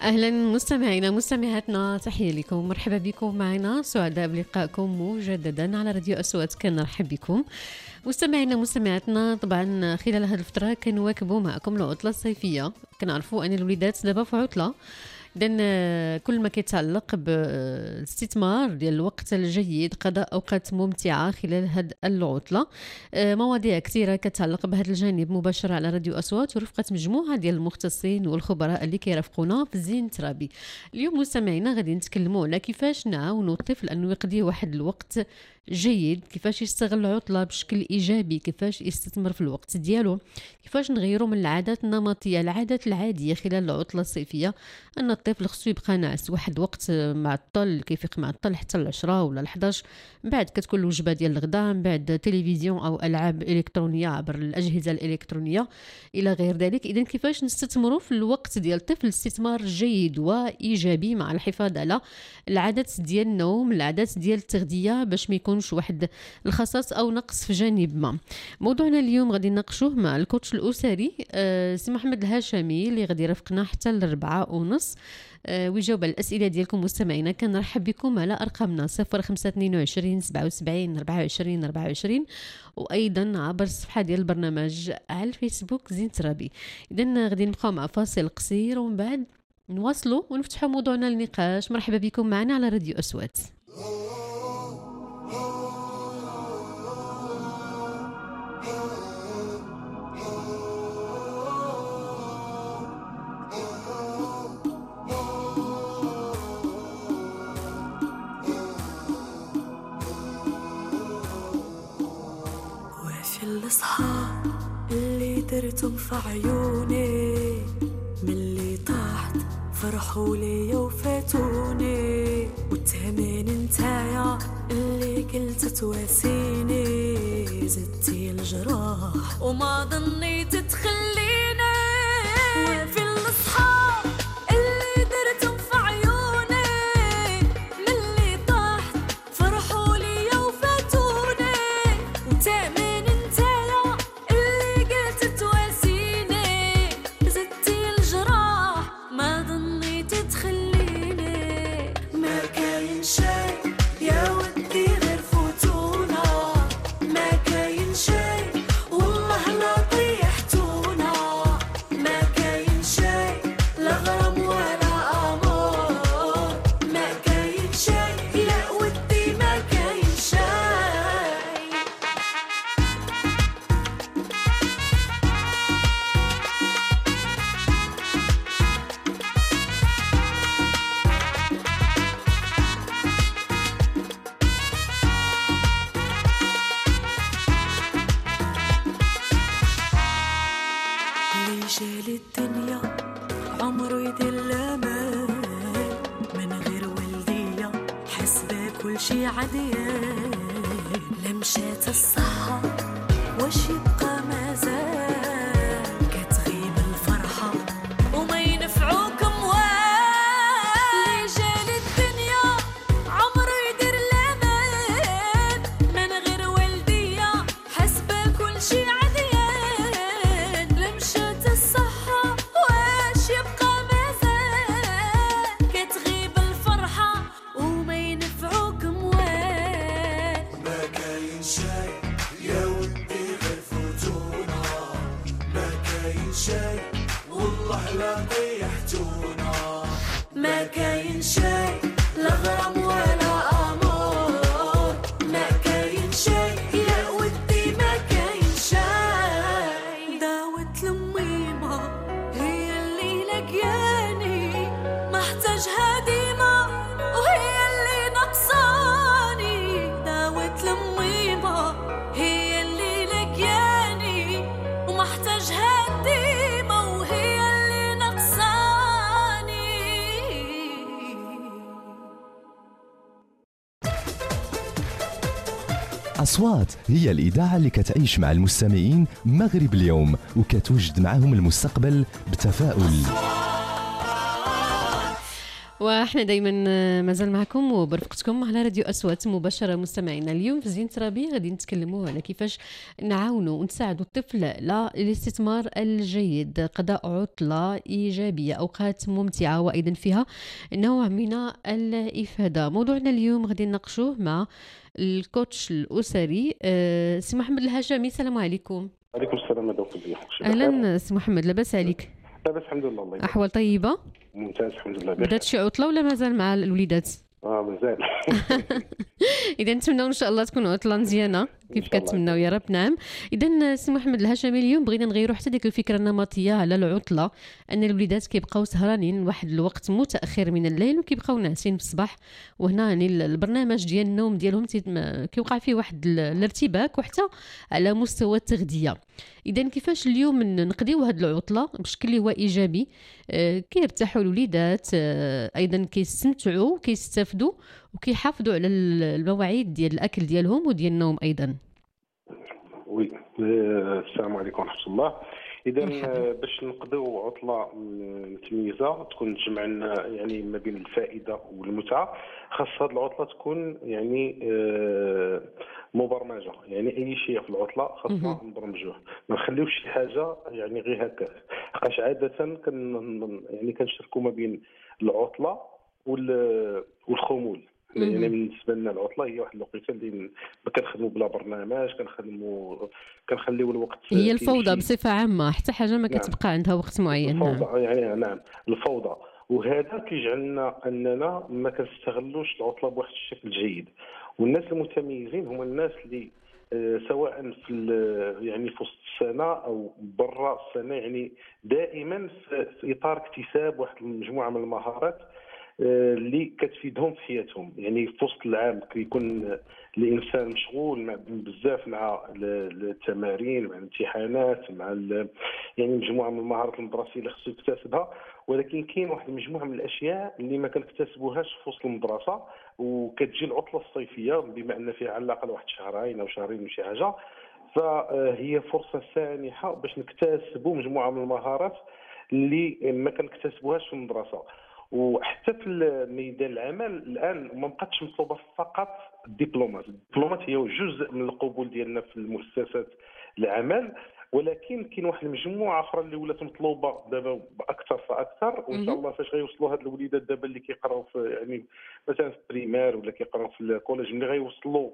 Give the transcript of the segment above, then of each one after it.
أهلا مستمعينا مستمعاتنا، تحية لكم، مرحبا بكم معنا، سعداء بلقائكم مجددا على راديو أصوات. كنرحب بكم مستمعينا مستمعاتنا. طبعا خلال هذه الفترة كنواكبوا معكم العطلة الصيفية. كنعرفوا أن الوليدات دابا في عطلة، إذن كل ما كيتعلق بالاستثمار ديال الوقت الجيد، قضاء أوقات ممتعة خلال هذه العطلة. مواضيع كثيرة كتعلق بهذا الجانب مباشرة على راديو أصوات ورفقة مجموعة ديال المختصين والخبراء اللي كيرافقونا في الزين الترابي. اليوم مستمعينا غادي نتكلموا على كيفاش نعاونوا الطفل أنه يقضي واحد الوقت جيد، كيفاش يستغل العطلة بشكل إيجابي، كيفاش يستثمر في الوقت ديالو، كيفاش نغيروا من العادات النمطية العادات العادية خلال العطلة الصيفية. أن الطفل خصو يبقى ناعس واحد وقت معطل، كيفيق معطل حتى 10 ولا 11، من بعد كتكون الوجبة ديال الغداء، من بعد تلفزيون أو ألعاب إلكترونية عبر الأجهزة الإلكترونية إلى غير ذلك. إذن كيفاش نستثمروا في الوقت ديال الطفل استثمار جيد وإيجابي مع الحفاظ على العادات ديال النوم، العادات ديال التغذية، باش ما يكونش واحد الخصاص أو نقص في جانب ما. موضوعنا اليوم غادي نناقشوه مع الكوتش الأسري سي محمد الهاشمي اللي غادي يرافقنا حتى 4:30 ويجاوب على الأسئلة ديالكم مستمعينا. كنرحب بكم على أرقامنا 0522 77 24 24 وأيضا عبر الصفحة ديال البرنامج على الفيسبوك زين ترابي. إذن غادي نبقاو مع فاصل قصير ومن بعد نواصلوا ونفتحوا موضوعنا للنقاش. مرحبا بكم معنا على راديو أصوات. الأصحاب اللي درتم في عيوني، من اللي طاحت فرحوا لي وفاتوني، والتهمين انتايا اللي قلت تواسيني، زدتي الجراح وما ظنيت تخليني. وفي الأصحاب اللي درتم في عيوني، من اللي طاحت فرحوا لي وفاتوني، وتهمين أصوات هي الإذاعة اللي كتعيش مع المستمعين مغرب اليوم وكتوجد معهم المستقبل بتفاؤل. وإحنا دايما مازال معكم وبرفقتكم على راديو أصوات مباشرة. مستمعينا اليوم في زينة ربيع غادي نتكلموا على كيفاش نعاونوا ونساعدوا الطفل للاستثمار الجيد، قضاء عطلة إيجابية، أوقات ممتعة وأيضا فيها نوع من الإفادة. موضوعنا اليوم غادي نناقشوه مع الكوتش الأسري سي محمد الهاشمي. السلام عليكم. عليكم السلام ورحمة الله. أهلا سي محمد، لاباس عليك؟ لاباس الحمد لله. الله يبارك. أحوال طيبة؟ ممتاز الحمد لله. بدات شي عطلة ولا مازال مع الوليدات؟ مازال. اذا نتمناو ان شاء الله تكون عطله مزيانه كيف كتمناو يا رب. نعم. اذا سي محمد الهاشمي اليوم بغينا نغيروا حتى ديك الفكره النمطيه على العطله، ان الوليدات كيبقاو سهرانين واحد الوقت متاخر من الليل وكيبقاو ناعسين في الصباح، وهنا يعني البرنامج ديال النوم ديالهم كيوقع فيه واحد الارتباك وحتى على مستوى التغذيه. اذا كيفاش اليوم نقضيو هذه العطله بشكل اللي هو ايجابي، كيرتاحوا الوليدات، ايضا كيستمتعوا كيستافدوا وكيحافظوا على المواعيد ديال الاكل ديالهم وديال النوم ايضا. وي السلام عليكم ورحمه الله. اذا باش نقضيو عطله متميزه تكون تجمعنا يعني ما بين الفائده والمتعه، خاص هذه العطله تكون يعني مبرمجه. يعني اي شيء في العطله خاصنا نبرمجوه، ما نخليوش شي حاجه يعني غير هكا، حقاش عاده يعني كنشركوا ما بين العطله والخمول. يعني بالنسبه لنا العطله هي واحد الوقيته اللي ما كنخدموا بلا برنامج، كنخليو الوقت هي الفوضى بصفه عامه، حتى حاجه ما كتبقى عندها وقت معين. الفوضى يعني نعم الفوضى، وهذا كيجعلنا اننا ما كنستغلوش العطله بواحد الشكل جيد. والناس المتميزين هم الناس اللي سواء يعني في وسط السنه او برا السنه، يعني دائما في اطار اكتساب واحد المجموعه من المهارات اللي كتفيدهم في حياتهم. يعني في وسط العام كيكون الانسان مشغول بزاف مع التمارين، مع الامتحانات، مع يعني مجموعه من المهارات المدرسيه اللي خصو يكتسبها، ولكن كاين واحد المجموعه من الاشياء اللي ما كنكتسبوهاش في وسط المدرسه، وكتجي العطله الصيفيه بما ان فيها على الاقل واحد شهرين او شهرين وشي حاجه، فهي فرصه سانحه باش نكتسبوا مجموعه من المهارات اللي ما كنكتسبوهاش في المدرسه. وحتى في ميدان العمل الان ما بقاتش مطلوبه فقط الدبلومات هي جزء من القبول ديالنا في المؤسسات العمل، ولكن كاين واحد المجموعه اخرى اللي ولات مطلوبه دابا باكثر فاكثر. وان شاء الله فاش غيوصلوا هاد الوليدات دابا اللي كيقراو في يعني مثلا في البريمير ولا كيقراو في الكوليج، ملي غيوصلوا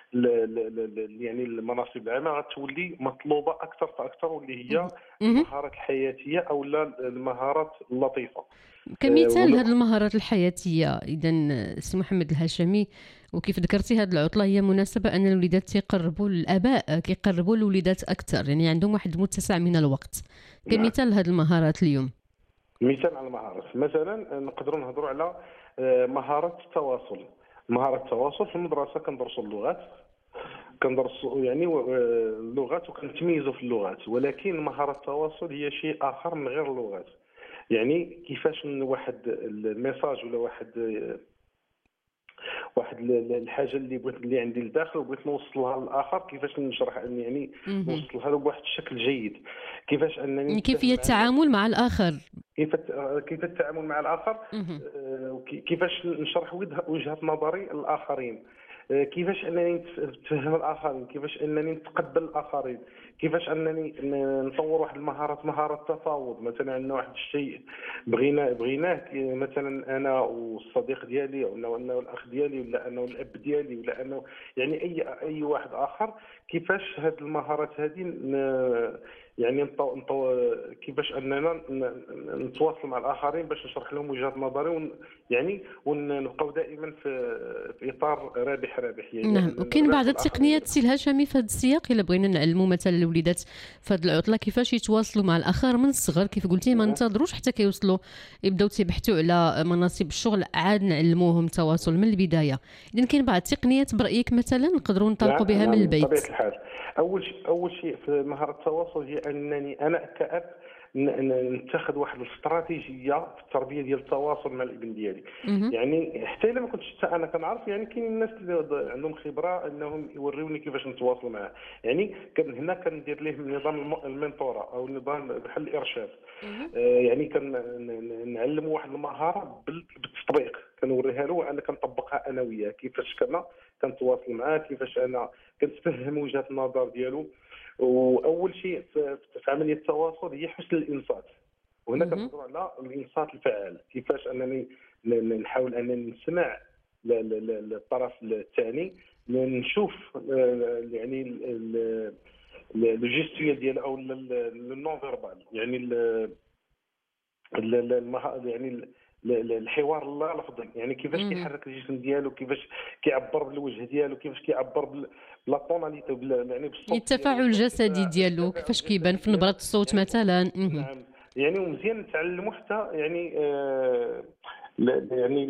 يعني المناصب العامه غتولي مطلوبه اكثر فاكثر، واللي هي المهارات الحياتيه او المهارات اللطيفه. كمثال هذه المهارات الحياتيه، اذا سي محمد الهاشمي، وكيف ذكرتي هذه العطله هي مناسبه ان الوليدات تيقربوا الاباء، كيقربوا الوليدات اكثر، يعني عندهم واحد متسع من الوقت. كمثال هذه المهارات اليوم، مثال على المهارات مثلا نقدروا نهضروا على مهارات التواصل. مهارات التواصل في المدرسه كندرسوا اللغات، كندرسوا يعني اللغات وكنتميزوا في اللغات، ولكن مهارات التواصل هي شيء اخر من غير اللغات. يعني كيفاش واحد الميساج ولا واحد الحاجه اللي عندي لداخل وبغيت نوصلها للاخر، كيفاش نشرح يعني نوصلها له بواحد الشكل جيد، كيفاش انني كيفية التعامل مع الاخر، كيف التعامل مع الاخر، كيفاش نشرح وجهه نظري للاخرين، كيفاش انني نتفهم الاخرين، كيفاش انني نتقبل الاخرين، كيفاش انني نطور واحد المهارات، مهاره التفاوض. مثلا عندنا واحد الشيء بغيناه مثلا انا والصديق ديالي، او انا والاخ ديالي، ولا انا والاب ديالي، ولا انا يعني اي واحد اخر، كيفاش هاد المهارات هذه يعني كيفاش اننا نتواصل مع الاخرين باش نشرح لهم وجهه نظري، يعني ونبقاو دائما في اطار رابح يعني. نعم. وكاين بعض التقنيات سي الهاشمي في هذا السياق الا بغينا نعلموا مثلا الوليدات في هذه العطله كيفاش يتواصلوا مع الاخر من الصغر، كيف قلتي ما ننتظروش حتى كيوصلوا يبداو تيبحثوا على مناصب الشغل، عاد نعلموهم التواصل من البدايه. اذا كاين بعض التقنيات برايك مثلا نقدروا ننطلقوا بها من البيت؟ بطبيعه الحال اول شيء في مهاره التواصل هي انني انا كأب نتخذ واحد الاستراتيجيه في التربيه ديال التواصل مع الابن ديالي. مهم. يعني حتى الا ما كنتش حتى انا كنعرف، يعني كاين الناس اللي عندهم خبره انهم يوريوني كيفاش نتواصل معاه. يعني كان هنا كندير ليه نظام المنتوره او نظام بحال الارشاد. مهم. يعني كنعلم واحد المهاره بالتطبيق، كنوريها له انا كنطبقها انا وياه، كيفاش كنتواصل معاه، كيفاش انا كنتفهم وجهه النظر ديالو. واول شيء في عمليه التواصل هي حسن الانصات، وهنا مهم. كنهضروا على الانصات الفعال، كيفاش انني نحاول انني نسمع للطرف الثاني، نشوف يعني لو جيستويال ديال او النون فيربال، يعني يعني الحوار اللا لفظي، يعني كيفاش مهم. كيحرك الجسم ديالو، كيفاش كيعبر بالوجه ديالو، كيفاش كيعبر بلا طوناليتي يعني بالصوت التفاعل ديالو، الجسدي ديالو التفاعل كيفاش كيبان الجسدي في نبرة ديالو. الصوت يعني مثلا. مهم. نعم، يعني ومزيان نتعلموا حتى يعني يعني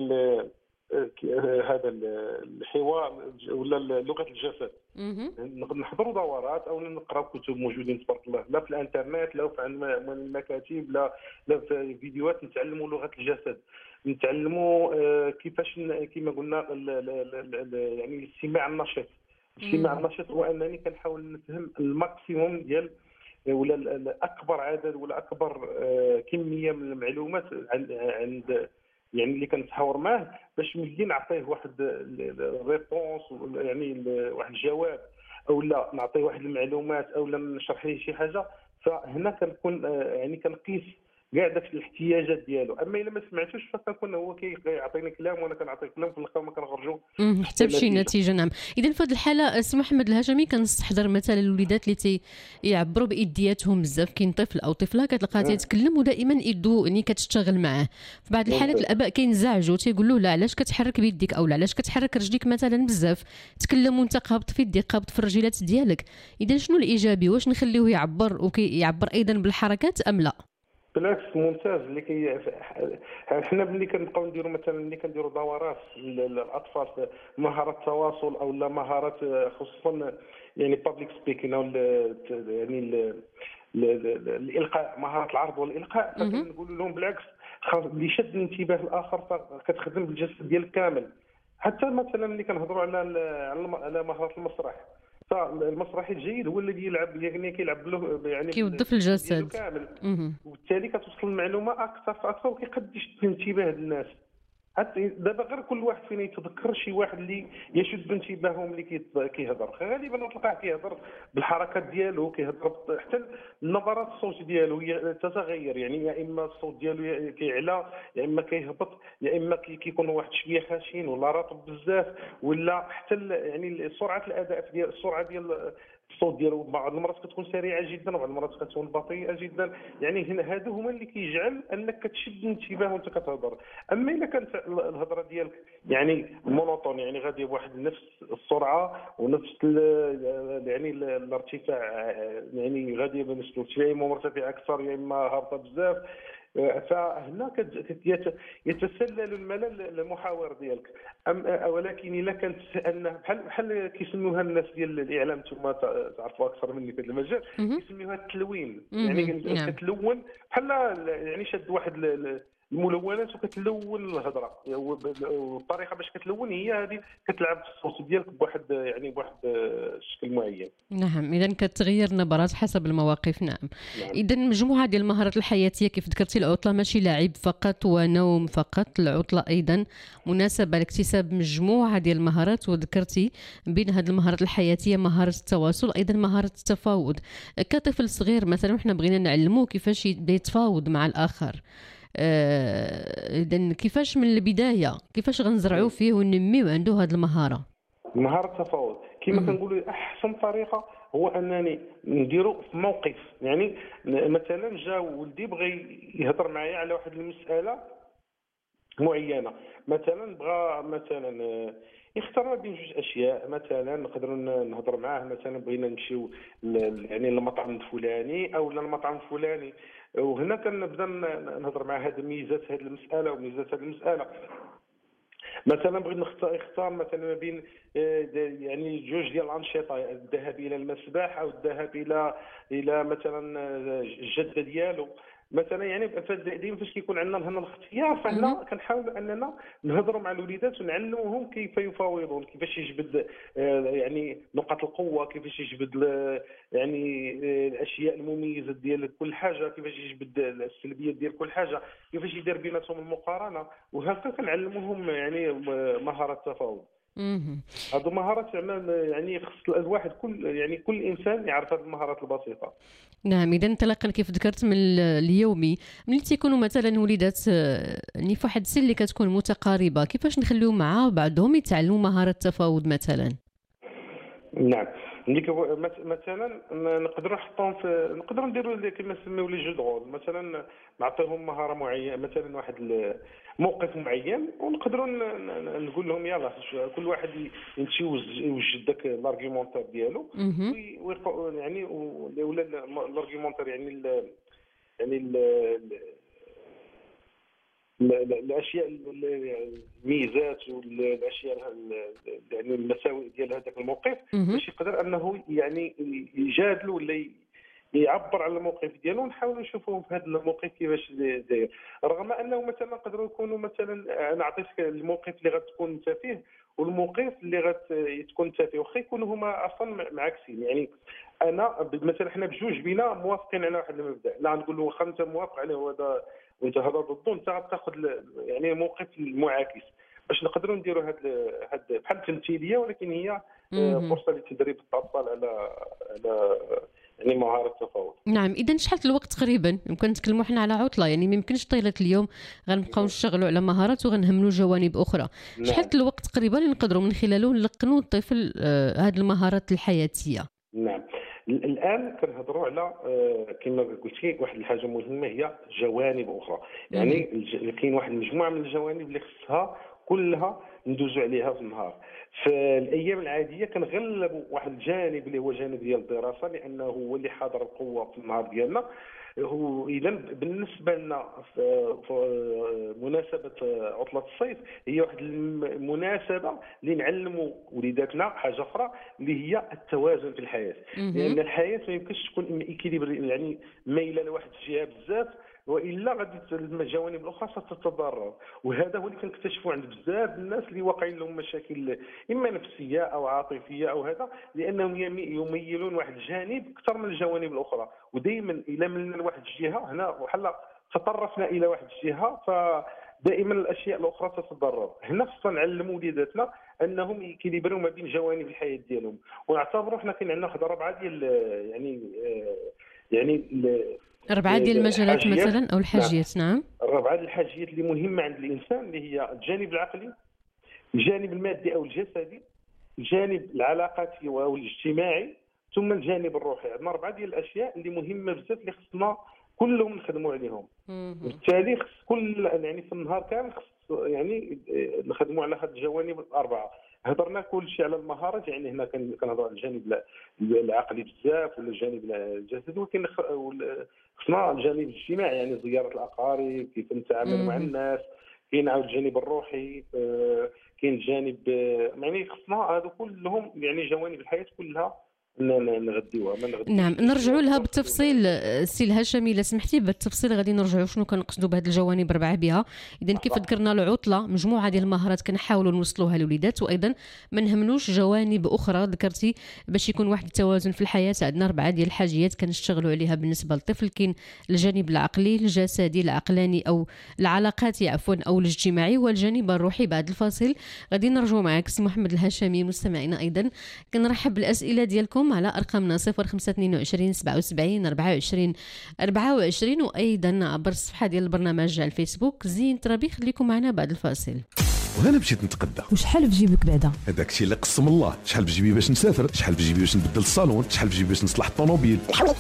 هذا الحوار ولا لغه الجسد. مهم. نحضروا دورات او نقراو كتب موجودين تبارك الله، لا في الانترنت لا في المكاتب، لا في فيديوهات، نتعلموا لغه الجسد، نتعلموا كيفاش كما قلنا يعني الاستماع النشط. الاستماع مهم. النشط هو انني كنحاول نفهم الماكسيموم ديال ولا اكبر عدد ولا اكبر كميه من المعلومات عند يعني اللي كنتحاور معاه، باش ملي نعطيه واحد الريبونس يعني واحد الجواب، او لا نعطيه واحد المعلومات، او لا نشرح ليه شي حاجه، فهنا كنكون يعني كنقيس كاع داك الاحتياجات ديالو. اما الا ما سمعتوش فكنكون هو كيعطيني كلام وانا كنعطيه كلام، في الاخر ما كنخرجوا حتى بشي نتيجه. نعم. اذا في هذه الحاله سي محمد الهاشمي كنستحضر مثلا الوليدات اللي تيعبروا بايدياتهم بزاف. كاين طفل او طفله كتلقاها تيتكلم ودائما يدو يعني كتشتغل معاه. في بعض الحالات الاباء كينزعجوا، تيقول له لا علاش كتحرك بيديك، او لا علاش كتحرك رجليك مثلا بزاف، تكلم وانت قابض في يديك، قابض في الرجيلات ديالك. اذا شنو الايجابي؟ واش نخليوه يعبر وكيعبر ايضا بالحركات ام لا؟ بالعكس ممتاز. اللي حنا ملي كنبقاو نديروا مثلا ملي كنديروا دورات للاطفال في مهارات التواصل او لا مهارات خصوصا يعني بابليك سبيكين او يعني الالقاء، مهاره العرض والالقاء، فكنقول لهم بالعكس اللي شد انتباه الاخر فكتخدم بالجسد ديالك كامل. حتى مثلا ملي كنهضروا على مهاره المسرح، فالمسرحي الجيد هو الذي يلعب يعني كيلعب له يعني كيوظف بالجسد ديالو الجسد. كامل، مهم. وبالتالي كتوصل المعلومه اكثر فاكثر وكيقد يشد انتباه الناس. حتى دابا غير كل واحد فينا يتذكر شي واحد اللي يشد انتباههم اللي كيهضر، غالبا تلقاه كيهضر بالحركات ديالو، كيهضر حتى النبرات الصوت ديالو هي تتغير، يعني يا اما الصوت ديالو كيعلى، يا اما كيهبط، يا اما كيكون واحد شويه خشين ولا رطب بزاف، ولا حتى يعني سرعه الاداء ديال السرعه ديال الصوت ديالو بعض المرات كتكون سريعه جدا وبعض المرات كتكون بطيئه جدا. يعني هنا هادو هما اللي كيجعل انك كتشد الانتباه وانت كتهضر. اما الا كانت الهضره ديالك يعني مونوتون، يعني غادي بواحد نفس السرعه ونفس يعني الارتفاع، يعني غادي بنفس الارتفاع، يا اما مرتفع اكثر يا اما هابطه بزاف، فهنا يتسلل الملل للمحاور ديالك. ولكن الا كانت انه بحال كيسموها الناس ديال الاعلام، ثم تعرفوا اكثر مني في هذا المجال، كيسميوها التلوين. يعني كتلون بحال يعني شاد واحد الملونات وكتلون الهضره، والطريقه باش كتلون هي هذه، كتلعب في الصوت ديالك بواحد يعني بواحد الشكل معين. نعم، اذا كتغير نبرات حسب المواقف. نعم. نعم. اذا مجموعه ديال المهارات الحياتيه كيف ذكرتي، العطله ماشي لعب فقط ونوم فقط، العطله ايضا مناسبه لاكتساب مجموعه ديال المهارات، وذكرتي بين هذه المهارات الحياتيه مهاره التواصل، ايضا مهاره التفاوض. كطفل صغير مثلا احنا بغينا نعلموه كيفاش يبدا يتفاوض مع الاخر، اذا كيفاش من البدايه كيفاش غنزرعوا فيه وننميو عنده هذه المهاره؟ مهاره التفاوض كما كنقولوا احسن طريقه هو انني نديرو في موقف. يعني مثلا جا ولدي بغى يهضر معايا على واحد المساله معينه، مثلا بغى مثلا يختار ما بين جوج اشياء، مثلا نقدروا نهضر معاه مثلا بغينا نمشيو يعني للمطعم الفلاني او للمطعم الفلاني، وهنا كنبدا نهضر مع هذه ميزات هذه المساله وميزات هذه المساله. مثلا بغيت نختار مثلا ما بين يعني جوج ديال الانشطه، الذهاب الى المسبح او الذهاب الى مثلا الجده ديالو، مثلا يعني ديما فاش كيكون عندنا هنا الاختيار فهنا كنحاولوا اننا نهضروا مع الوليدات ونعلموهم كيف يفاوضون، كيفاش يجبد يعني نقاط القوه، كيفاش يجبد يعني الاشياء المميزه ديال كل حاجه، كيفاش يجبد السلبيات ديال كل حاجه، كيفاش يدير بيناتهم المقارنه، وهكا كنعلموهم يعني مهاره التفاوض. هذو مهارات يعني خص الواحد كل انسان يعرف هذه المهارات البسيطه. نعم، اذا انطلاقا كيف ذكرت من اليومي ملي تيكونوا مثلا وليدات يعني في واحد السن اللي كتكون متقاربه، كيفاش نخليهم مع بعضهم يتعلموا مهاره التفاوض مثلا؟ نعم، مثلا نقدروا نحطوهم نقدروا نديروا كما نسميو لي جو دغول، مثلا نعطيهم مهاره معينه، مثلا واحد موقف معين، ونقدروا نقول لهم يلا كل واحد يمشي يوجد داك الارغيومونتير ديالو، يعني ولا الارغيومونتير يعني الاشياء الميزات والاشياء يعني المساوئ ديال هذاك الموقف، باش يقدر انه يعني يجادل ولا يعبر على الموقف ديالو، ونحاولوا نشوفوا في هذا الموقف كيفاش داير، رغم انه مثلا نقدروا نكونوا مثلا انا عطيتك الموقف اللي غتكون انت فيه والموقف اللي غتكون انت فيه، واخا يكونوا هما اصلا معاكسين. يعني انا مثلا حنا بجوج بينا موافقين على واحد المبدا، لا نقول له واخا انت موافق عليه هذا وانت هذا ضده، انت غتاخذ يعني موقف المعاكس، باش نقدروا نديروا هاد بحال التمثيليه، ولكن هي فرصه لتدريب الاطفال على يعني مهاره التفاوض. نعم، اذا شحال الوقت تقريبا يمكن نتكلموا حنا على عطله؟ يعني ما يمكنش طيله اليوم غنبقاو نشتغلوا على مهارات وغنهملوا جوانب اخرى. شحال الوقت تقريبا اللي نقدروا من خلاله نلقنوا الطفل هذه المهارات الحياتيه؟ نعم، الان كنهضروا على كما قلتي واحد الحاجه مهمه هي جوانب اخرى، يعني كاين واحد المجموعه من الجوانب اللي خصها كلها ندوزوا عليها في النهار. في الايام العاديه كنغلبوا واحد الجانب اللي هو جانب ديال الدراسه، لانه هو اللي حاضر القوه في النهار ديالنا. هو اذا بالنسبه لنا في مناسبه عطله الصيف هي واحد المناسبه اللي نعلموا وليداتنا حاجه اخرى اللي هي التوازن في الحياه، لان الحياه ما يمكنش تكون ايكيليبري يعني مايله لواحد الجهه بزاف، والا غادي الجوانب الاخرى ستتضرر. وهذا هو اللي كنكتشفوا عند بزاف الناس اللي واقعين لهم مشاكل اما نفسيه او عاطفيه او هذا، لانهم يميلون واحد الجانب اكثر من الجوانب الاخرى، ودائما الى من واحد الجهه هنا بحال تطرفنا الى واحد الجهه فدائما الاشياء الاخرى تتضرر. هنا خصنا نعلموا وليداتنا انهم يكيليبروا ما بين جوانب الحياه ديالهم، ونعتبروا حنا كاين عندنا واحد 4 ديال يعني 4 ديال المجالات مثلا او الحاجيات. نعم، 4 ديال الحاجيات اللي مهمه عند الانسان، اللي هي الجانب العقلي، الجانب المادي او الجسدي، الجانب العلاقاتي او الاجتماعي، ثم الجانب الروحي. عندنا 4 ديال الاشياء اللي مهمه بزاف اللي خصنا كلهم نخدموا عليهم. وبالتالي خص كل يعني في النهار كامل خص يعني نخدموا على هذه الجوانب ال4. هضرنا كل شيء على المهارات، يعني هنا كنهضروا على الجانب العقلي بزاف ولا الجانب الجسدي، ولكن خصنا الجانب الاجتماعي، يعني زياره الاقارب، كيف نتعامل مع الناس، كاين عاود الجانب الروحي، كاين الجانب يعني خصنا هذو كلهم يعني جوانب الحياه كلها نغديوها. نعم، نرجعوا لها بالتفصيل السي الهاشمي الا سمحتي. بالتفصيل غادي نرجعوا شنو كنقصدوا بهذه الجوانب 4 بها. اذا كيف ذكرنا العطله مجموعه ديال المهارات كنحاولوا نوصلوها للوليدات، وايضا ما نهملوش جوانب اخرى ذكرتي باش يكون واحد التوازن في الحياه. عندنا 4 ديال الحاجيات كنشتغلوا عليها بالنسبه للطفل. كاين الجانب العقلي، الجسدي، العقلاني او العلاقاتي عفوا او الاجتماعي، والجانب الروحي. بعد الفاصل غادي نرجعوا معك سي محمد الهاشمي. مستمعينا ايضا كنرحب بالاسئله ديالكم على ارقامنا 0522 77 24 24، وايضا عبر الصفحه ديال البرنامج على الفيسبوك زين ترابي. خليكم معنا بعد الفاصل. وانا مشيت نتقدى، وشحال في جيبك بعدا؟ هذاك الشيء اللي قسم الله. شحال في جيبي باش نسافر، شحال في جيبي باش نبدل الصالون، شحال في جيبي باش نصلح الطوموبيل.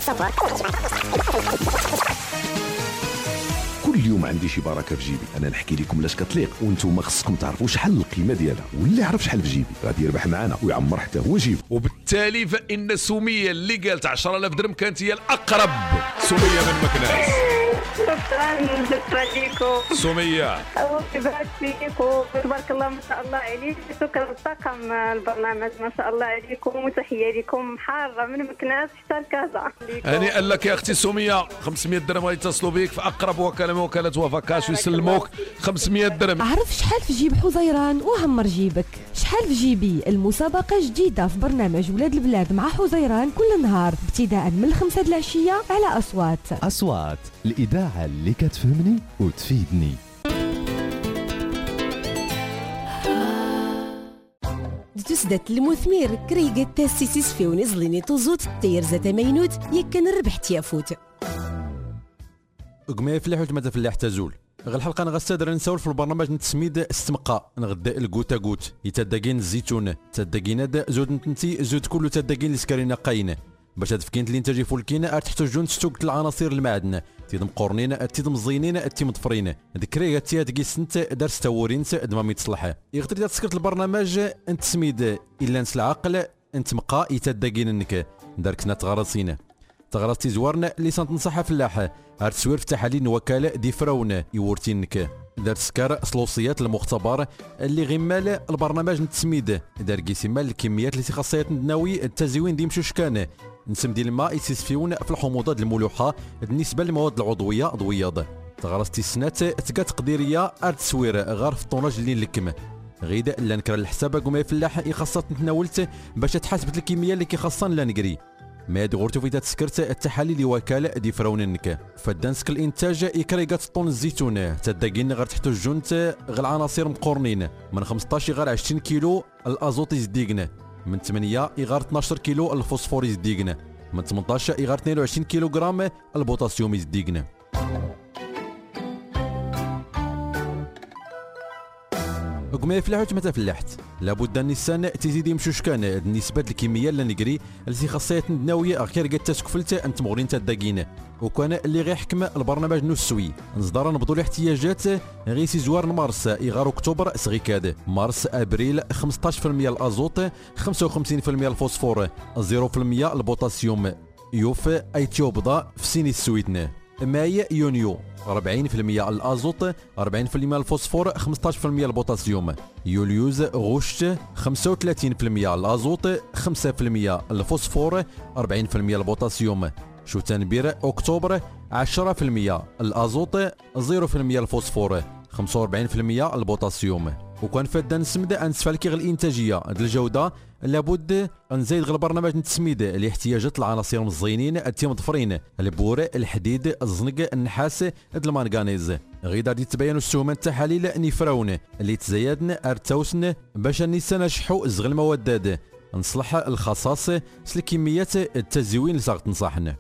كل يوم عندي شي بركه في جيبي. انا نحكي لكم لاش كتليق، وانتم خصكم تعرفوا شحال القيمه ديالها، واللي يعرف شحال في جيبي غادي يربح معنا ويعمر حتى هو جيبه. وبالتالي فان سميه اللي قالت 10,000 درهم كانت هي الاقرب. سميه من مكناس شكرا لكم سمية. الله يبارك فيكم، تبارك الله ما شاء الله عليك. شكرا لطاقم البرنامج ما شاء الله عليكم، وتحية لكم حارة من مكناس حتى لكازا. هنيئا لك يا اختي سمية، 500 درهم غيتصلوا بك في اقرب وكالة من وكالة وفا كاش ويسلموك 500 درهم. عرف شحال في جيب حزيران وعمر جيبك. شحال في جيبي المسابقة جديدة في برنامج ولاد البلاد مع حزيران كل نهار ابتداء من 5 العشية على أصوات. أصوات الإذاعة اللي كتفهمني وتفيدني. تسدت المثمير كريقة تاسيسيس في ونزليني توزوت تير زاتا مينوت يكن الربح تيافوت. قمي فلاح وتمات فلاح تزول. غير الحلقه نغستادر نسول في البرنامج نتسميد استمقاء نغدا الكوتا كوت يتداكين الزيتون تداكين زود نتنتي زود كله تداكين السكرينه قاينه باش تفكين الانتاج فولكين تحتاجون تستوك العناصر المعدن تيدم قرنين تيدم زينين تيمضفرين ذكري تيادكي سنت درس تورين دمام يتصلح يقدر تسكرت البرنامج انت سميد الا نس العقل انت مقا يتداكين انك داركنا تغرسين تغرستي زوارنا اللي تنصحها فلاحه ارتسوير في تحاليل وكاله دي فرون يورتينك دار سكار صلوصيات المختبر اللي غمال البرنامج نتسميد دار كيسمال الكميات اللي خاصيات النووي التزوين دي مشوش كان نسم ديال الماء يسيسفيون في الحموضات الملوحه بالنسبه للمواد العضويه ضوياض تغرستي السنات تلقى تقديريه ارتسوير غير في الطوناج اللي نلكم غيدا لا نكر الحساب قوم فلاح يخصت نتناولت باش تحاسبت الكميه اللي كيخصن لا نقري ما دغورتو في تسكرت التحاليل وكاله دي فروننك فدانسك الانتاج يكريقات طون الزيتون تداكين غير تحت الجنت غير العناصر مقورنين من 15 غير 20 كيلو الازوت يزديقنا من 8 غير 12 كيلو الفوسفور يزديقنا من 18 غير 22 كيلو غرام البوتاسيوم يزديقنا قمي فلاحوت متى فلاحت لابد النسان تزيد يمشوش كان بالنسبه للكميه اللي نقري اللي خاصيات النوويه غير قد تسكفلت انت مغرين تداكين وكان اللي غيحكم البرنامج نسوي نصدر نبضوا الاحتياجات غير سي زوار مارس اغار اكتوبر سغيكاد مارس ابريل 15% الازوت 55% الفوسفور 0% البوتاسيوم يوف ايتيوبضا في سيني السويدنا ماي يونيو 40% الازوت 40% الفوسفور 15% البوتاسيوم يوليوز غشت 35% الازوت 5% الفوسفور 40% البوتاسيوم شو تنبير اكتوبر 10% الازوت 0% الفوسفور 45% البوتاسيوم وكان فدا نسمد انسفالكي غير الانتاجيه الجوده لابد نزيد غير البرنامج نتسميد لاحتياجات العناصر المزينين التيمضفرين البور الحديد الزنق النحاس المانغانيز غير غادي تبين السهومه التحاليل نفراون اللي تزايدن ارتوسن باش نيسان نشحو زغل الموادات نصلح الخصاص الكميات التزوين اللي صارت تنصحنا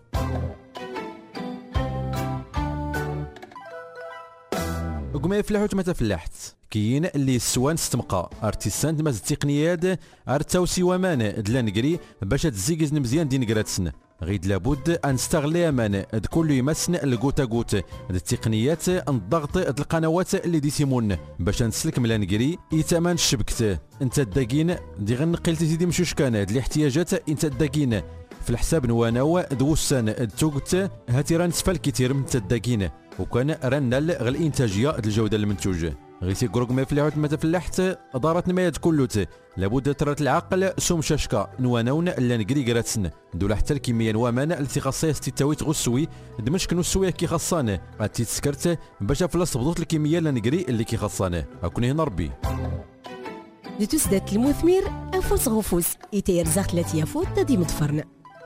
قمي فلاحوت متى فلاحت كاين اللي السوان استمقى ارتيسان ماز التقنيات ارتاوسي ومان دلا نقري باش تزيكز مزيان دي نقراتسن غيد لابد ان نستغلي امان كل يمسن الكوتا كوت التقنيات الضغط القنوات اللي دي سيمون باش نسلك ملا نقري يتمان الشبكت انت الداكين دي غنقيل تزيدي مشوش كان الاحتياجات انت الداكين في الحساب نواناو دوسان التوقت هاتي ران سفال كتير من تداكين وكان رنال غير الانتاجيه الجوده المنتوج غير سيكروك ما فلاحت ما تفلحت دارت نمايات كلوت لابد ترات العقل سوم شاشكا نواناون لا نقري قراتسن دولا حتى الكميه نوامان التي خاصها ستيتاوي تغسوي دمشق نسوي كي خاصانه غاتي تسكرت باش فلاس بضوط الكميه لا نقري اللي كي خاصانه هاكون هنا ربي لتسدت المثمر انفوس غفوس يتير زاخلات يافوت تدي متفرن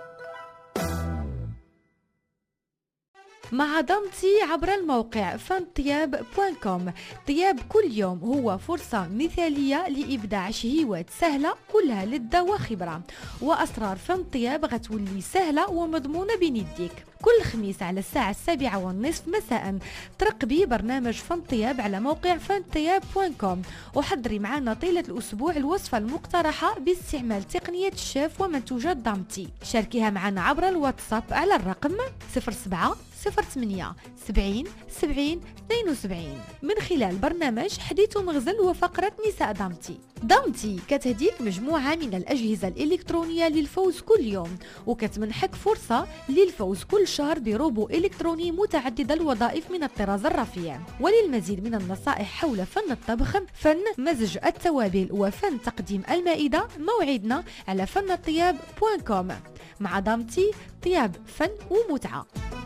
مع ضمتي عبر الموقع فانطياب.com. طياب كل يوم هو فرصة مثالية لإبداع شهيوات سهلة كلها لذة وخبرة وأسرار فانطياب غتولي سهلة ومضمونة بين يديك. كل خميس على الساعة 7:30 مساء ترقبي برنامج فانطياب على موقع فانطياب.com وحضري معنا طيلة الأسبوع الوصفة المقترحة باستعمال تقنية الشيف ومنتوجات ضمتي. شاركيها معنا عبر الواتساب على الرقم 07 08 70 70 72 من خلال برنامج حديث مغزل وفقرة نساء دامتي. دامتي كتهديك مجموعة من الأجهزة الإلكترونية للفوز كل يوم، وكتمنحك فرصة للفوز كل شهر بروبو إلكتروني متعدد الوظائف من الطراز الرفيع. وللمزيد من النصائح حول فن الطبخ، فن مزج التوابل وفن تقديم المائدة، موعدنا على فنالطياب.com. مع دامتي، طياب فن ومتعة.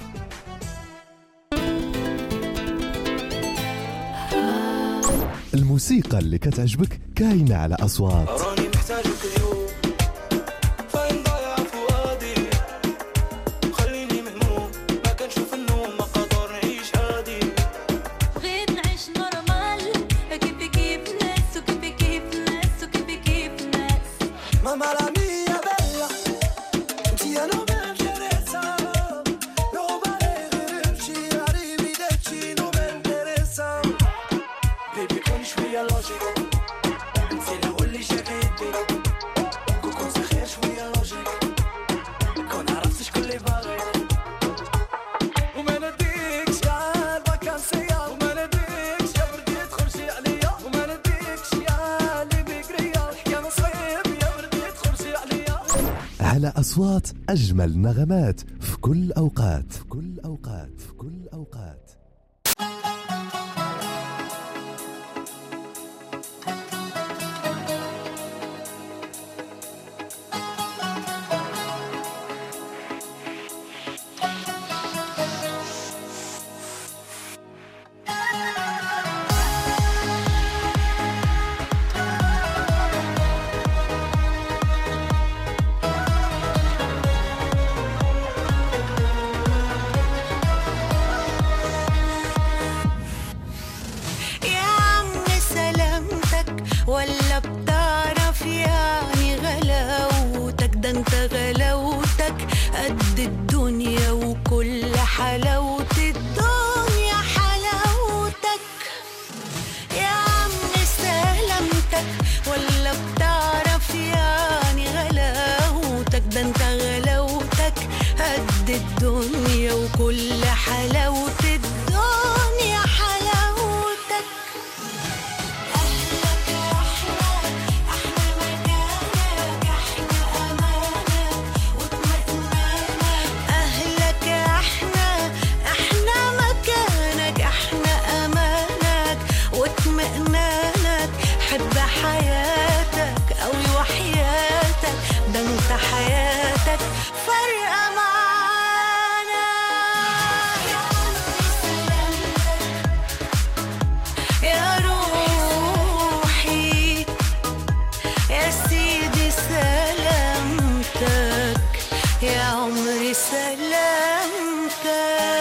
الموسيقى اللي كتعجبك كاينة على أصوات. راني محتاجك اليوم، فين ضايع فؤادي، خليني مهموم ما كنشوف النوم، ما قادر نعيش عادي. بغيت نعيش نورمال كيفي كيف ناس وكيفي كيف ناس وكيفي كيف ناس. ماما لا ميا بella انتي انا ما interessa no vale غيرمشي arrivi deci no me interessa baby كون شوية لوجيك انتي لو اللي جاكيتي كون سخير شوية لوجيك كون عرفت شكون اللي باغي وما نديكش يا الفاكانسية وما نديكش يا بردي تخرجي عليا وما نديكش يا اللي بكرية الحكاية مصيب يا بردي تخرجي عليا. على أصوات أجمل نغمات في كل أوقات، في كل أوقات، في كل أوقات. ولا بتعرف يعني غلاوتك، ده انت غلاوتك قد الدنيا وكل حلاوة الدنيا حلاوتك. يا عم سلامتك ولا بتعرف يعني غلاوتك، ده انت غلاوتك قد الدنيا وكل حلاوة الدنيا حلاوتك. حب حياتك قوي وحياتك، ده انت حياتك فرقة معانا. يا روحي يا سيدي سلامتك، يا عمري سلامتك.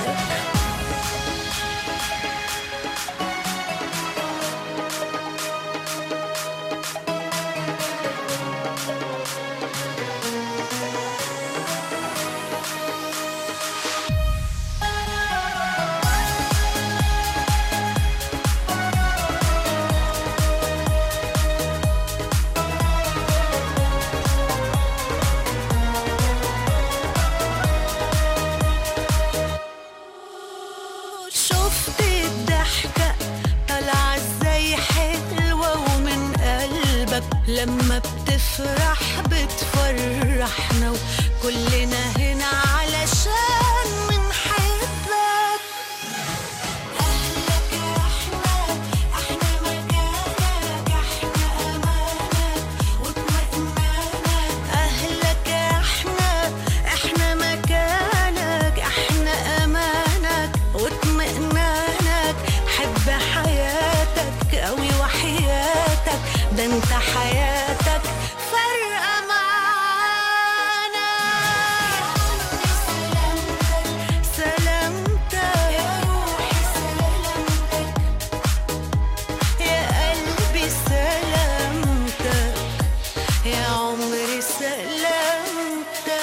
شفت الضحكة طالعة ازاي حلوة ومن قلبك، لما بتفرح بتفرحنا وكلنا هنا علشان منحبك. أهلك احنا مكانك، احنا أمانك واطمئنانك. أهلك احنا مكانك، احنا أمانك واطمئنانك. حب حياتك قوي وحياتك، ده انت حياتك فرقة معانا. سلامتك يا روحي سلامتك، يا قلبي سلامتك، يا عمري سلامتك.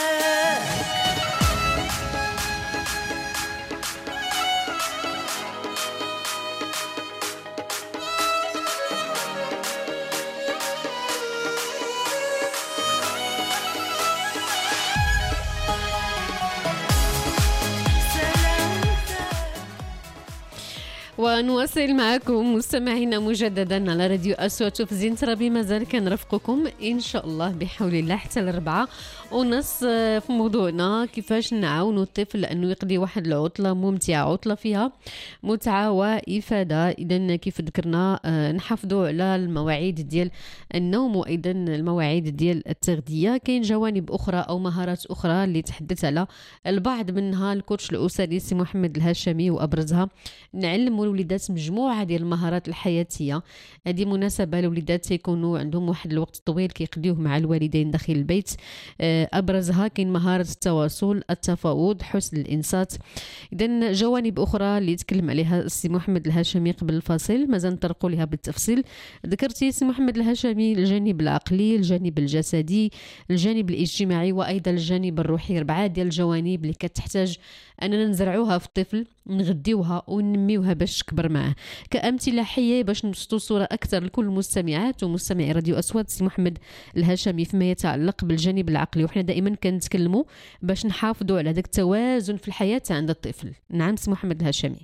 ونواصل معكم مستمعينا مجددا على راديو أصوات في زين ترابي. مازال كنرافقكم إن شاء الله بحول الله حتى ل4:30 في موضوعنا كيفاش نعاونوا الطفل لأنه يقضي واحد العطلة ممتعة، عطلة فيها متعة وإفادة. إذا كيف ذكرنا نحافظوا على المواعيد ديال النوم وأيضا المواعيد ديال التغذية. كاين جوانب أخرى أو مهارات أخرى اللي تحدث على البعض منها الكوتش الأسري سي محمد الهاشمي، وأبرزها نعلموا الوليدات مجموعة ديال المهارات الحياتية. هذه مناسبة الوليدات يكونوا عندهم واحد الوقت طويل كيقضيوه مع الوالدين داخل البيت. أبرزها كاين مهارة التواصل، التفاوض، حسن الإنصات. إذن جوانب أخرى اللي يتكلم عليها السي محمد الهاشمي قبل الفاصل مازال نطرقوا لها بالتفصيل. ذكرتي السي محمد الهاشمي الجانب العقلي، الجانب الجسدي، الجانب الاجتماعي وأيضا الجانب الروحي. 4 ديال الجوانب اللي كتحتاج أننا نزرعوها في الطفل، نغديوها وننميوها باش تكبر معه. كأمثلة حية باش نبسطوا صورة أكثر لكل المستمعات ومستمعي راديو أصوات سي محمد الهاشمي فيما يتعلق بالجانب العقلي. وحنا دائما كنتكلموا باش نحافظوا على ذاك التوازن في الحياة عند الطفل. نعم سي محمد الهاشمي.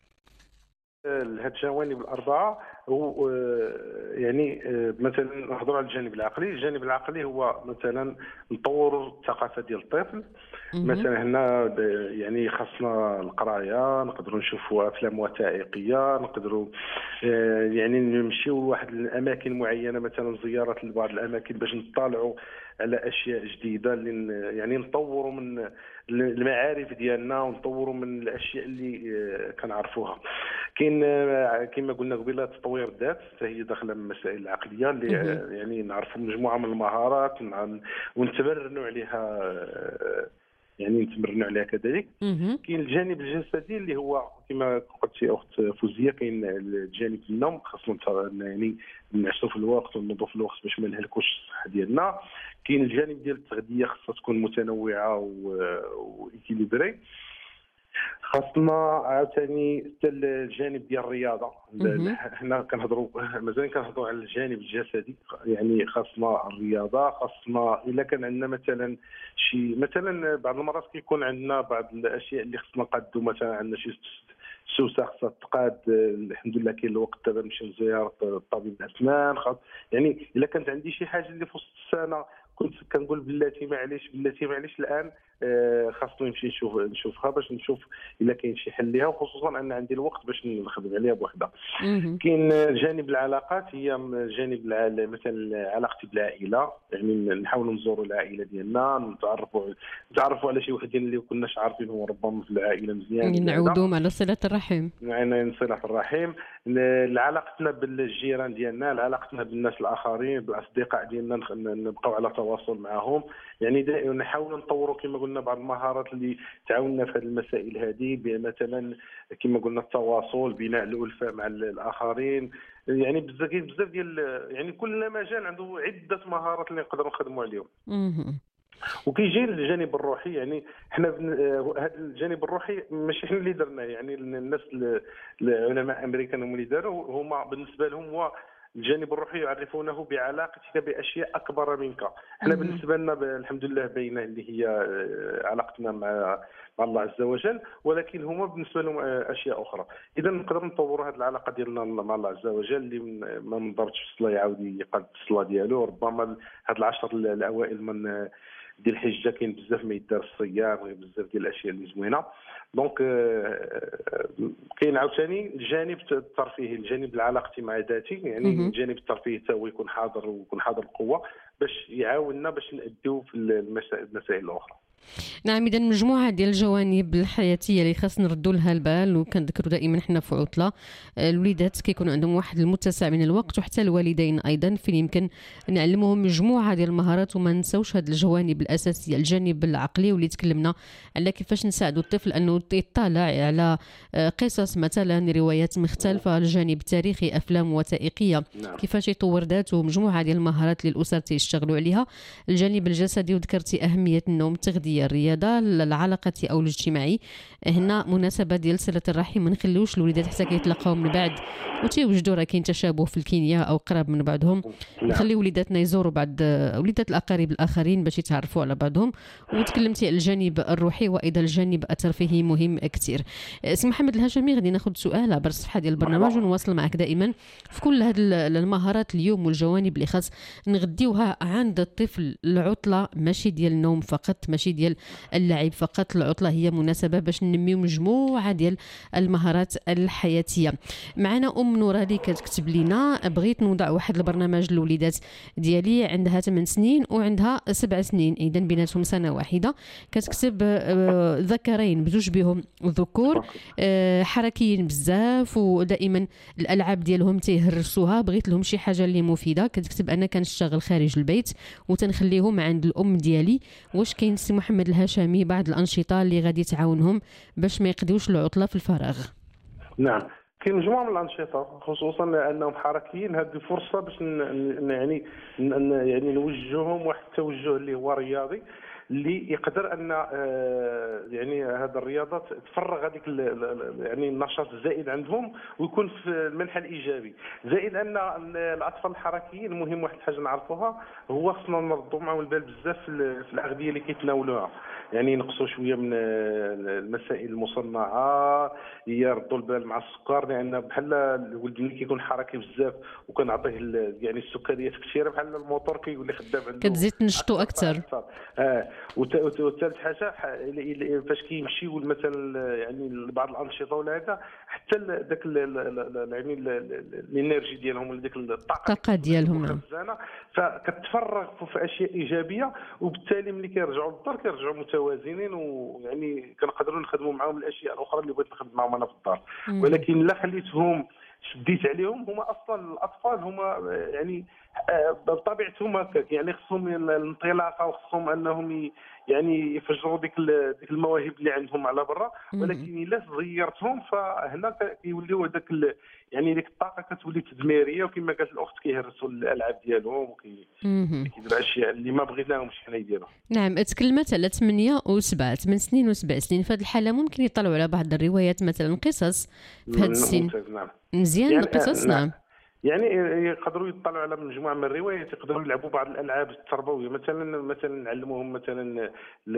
هاد الجوانب الأربعة هو يعني مثلا نهضروا على الجانب العقلي. الجانب العقلي هو مثلا نطوروا الثقافة ديال الطفل. مثلا هنا يعني خاصنا القرايه، نقدروا نشوفوا افلام وثائقيه، نقدروا يعني نمشيو لواحد الاماكن معينه، مثلا زياره لبعض الاماكن باش نطالعوا على اشياء جديده اللي يعني نطوروا من المعارف ديالنا ونطوروا من الاشياء اللي كنعرفوها. كاين كما قلنا قبيله تطوير الذات حتى هي داخله من المسائل العقليه اللي يعني نعرفوا مجموعه من المهارات ونتمرنوا عليها، يعني نتمرنوا عليها كذلك. كاين الجانب الجسدي اللي هو كما قلتي اخت فوزيه، كاين الجانب النوم، خاصنا يعني نعسوا في الوقت ونوضوا في الوقت باش ما نهلكوش الصحه ديالنا. كاين الجانب ديال التغذيه، خاصها تكون متنوعه وإيكيليبري. خاصنا عاوتاني حتى الجانب ديال الرياضه. حنا كنهضروا مازال كنهضروا على الجانب الجسدي، يعني خاصنا الرياضه، خاصنا الا كان عندنا مثلا شي مثلا بعض المرات كيكون عندنا بعض الاشياء اللي خصنا نقادو، مثلا عندنا شي سوسه خاصها تقاد. الحمد لله كاين الوقت دابا نمشي نزير طبيب الاسنان. يعني الا كانت عندي شي حاجه اللي في وسط السنه كنت كنقول بلاتي معليش الان خاصني نمشي نشوفها باش نشوف الا كاين شي حل ليها، وخصوصا ان عندي الوقت باش نخدم عليها بوحدها. كاين جانب العلاقات، هي جانب مثلا علاقتي بالعائله، يعني نحاولوا نزوروا العائله ديالنا، نتعرفوا على شي وحدين اللي كناش عارفينهم ربما في العائله مزيان، نعودوهم على صله الرحم. يعني صله الرحم، علاقتنا بالجيران ديالنا، علاقتنا بالناس الاخرين، بالاصدقاء ديالنا نبقاو على تواصل معهم. يعني نحاولوا نطوروا كما قلنا بعض المهارات اللي تعاوننا في هذه المسائل هذه، مثلا كما قلنا التواصل، بناء الألفة مع الآخرين. يعني بزاف ديال يعني كل مجال عنده عدة مهارات اللي نقدروا نخدموا عليهم. وكيجي الجانب الروحي، يعني حنا هذا الجانب الروحي ماشي حنا اللي درناه، يعني الناس العلماء الامريكان هم اللي داروا. هما بالنسبه لهم هو الجانب الروحي يعرفونه بعلاقتك باشياء اكبر منك. احنا بالنسبه لنا الحمد لله باينه اللي هي علاقتنا مع الله عز وجل، ولكن هما بالنسبه لهم اشياء اخرى. اذا نقدر نطوروا هذه العلاقه ديالنا مع الله عز وجل، اللي ما منضربش في الصلاه يعاود يقاد الصلاه ديالو. ربما هاد العشر الاوائل من ديال الحجه كاين بزاف ما يدار الصيام، بزاف ديال الاشياء اللي زوينه. دونك كاين عاوتاني الجانب الترفيهي، الجانب العلاقتي مع ذاتي، يعني الجانب الترفيهي حتى هو يكون حاضر ويكون حاضر القوه باش يعاوننا باش نأديو في المسائل الاخرى. نعم، اذا مجموعه ديال الجوانب الحياتيه اللي خاص نردوا لها البال. وكنذكروا دائما حنا في عطله الوليدات كيكون عندهم واحد المتسع من الوقت، وحتى الوالدين ايضا فين يمكن نعلموهم مجموعه ديال المهارات. وما نساوش هذه الجوانب الاساسيه، الجانب العقلي واللي تكلمنا على كيفاش نساعدوا الطفل انه يطلع على قصص مثلا روايات مختلفه، الجانب التاريخي، افلام وثائقيه، كيفاش يطور ذاته، مجموعه ديال المهارات اللي الاسر تيشتغلوا عليها. الجانب الجسدي وذكرتي اهميه النوم، التغذيه الرياضيه، الرياضه العلاقه او الاجتماعي. هنا مناسبه ديال صله الرحم، ما نخليوش الوليدات حتى كيتلاقاو من بعد وتيوجدوا راه كاين تشابه في الكيمياء او قراب من بعضهم. نخلي وليداتنا يزوروا بعض وليدات الاقارب الاخرين باش يتعرفوا على بعضهم. وتكلمتي على الجانب الروحي وايضا الجانب الترفيهي مهم كثير. سي محمد الهاشمي، غادي ناخذ سؤال عبر الصفحه ديال البرنامج ونواصل معك دائما في كل هذه المهارات اليوم والجوانب اللي خاص نغديوها عند الطفل. العطله ماشي ديال النوم فقط، ماشي ديال اللعب فقط، العطله هي مناسبه باش ننميو مجموعه ديال المهارات الحياتيه. معنا نورة اللي كتكتب لنا: بغيت نوضع واحد البرنامج للوليدات ديالي، عندها 8 سنين وعندها 7 سنين، اذا بيناتهم سنه واحده. كتكتب ذكرين بجوج بهم ذكور، حركيين بزاف ودائما الالعاب ديالهم تيهرسوها. بغيت لهم شي حاجه اللي مفيده. كتكتب: انا كنشتغل خارج البيت وتنخليهم عند الام ديالي. واش كاين سي محمد الهاشمي بعض الانشطه اللي غادي تعاونهم باش ما يقضيوش العطله في الفراغ؟ نعم، كاين مجموعه من الانشطه، خصوصا لانهم حركيين. هذه فرصه باش يعني نوجههم واحد التوجه اللي هو رياضي، اللي يقدر ان يعني هذه الرياضه تفرغ هذيك يعني النشاط الزائد عندهم ويكون في المنحى الايجابي. زائد ان الاطفال الحركيين مهم واحد الحاجه نعرفوها، هو خصنا نردوا معهم البال بزاف في الاغذيه اللي كيتناولوها. يعني ينقصوا شويه من المسائل المصنعه، يردوا البال مع السكر، لان بحال الولد ملي كيكون حركي بزاف وكنعطيه يعني السكريات كثيره بحال الموتور كيولي خدام عنده، كتزيد تنشطو اكثر. وثالث حاجه فاش كيمشيو مثلا يعني لبعض الانشطه ولا هذا، حتى ذاك يعني الانرجي ديالهم ولا ديك الطاقه ديالهم فكتفرغ في اشياء ايجابيه، وبالتالي ملي كيرجعوا للدار كيرجعوا متوازنين، ويعني كنقدروا نخدموا معاهم الاشياء الاخرى اللي بغيت نخدم معاهم انا في الدار. ولكن لا خليتهم شديت عليهم، هما اصلا الاطفال هما يعني بطبيعتهم هكاك، يعني خصهم الانطلاقه وخصهم انهم يعني يفجروا ديك المواهب اللي عندهم على برا. ولكن الا صغيرتهم فهنا كيوليو هذاك يعني ديك الطاقه كتولي تدميريه، وكما قالت الاخت كيهرسوا الالعاب ديالهم وكيديروا اشياء اللي ما بغيناهمش حنا يديروا. نعم، تكلمت على 8 سنين و7 سنين. في هذه الحاله ممكن يطلعوا على بعض الروايات مثلا قصص في هذا السن. نعم. مزيان يعني القصص. نعم، يعني يقدروا يطلعوا على مجموعه من الروايات، يقدروا يلعبوا بعض الالعاب التربويه، مثلا نعلموهم مثلا